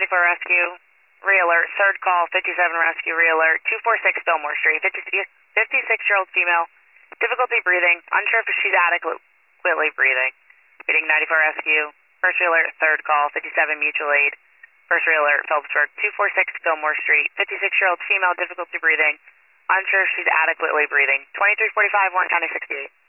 Rescue, re-alert, third call, 57 Rescue, re-alert, 246 Fillmore Street, 56-year-old female, difficulty breathing, unsure if she's adequately breathing. Reading 94 Rescue, first re-alert, third call, 57 Mutual Aid, first re-alert, Phillipsburg, 246 Fillmore Street, 56-year-old female, difficulty breathing, unsure if she's adequately breathing. 2345, Warren County 68.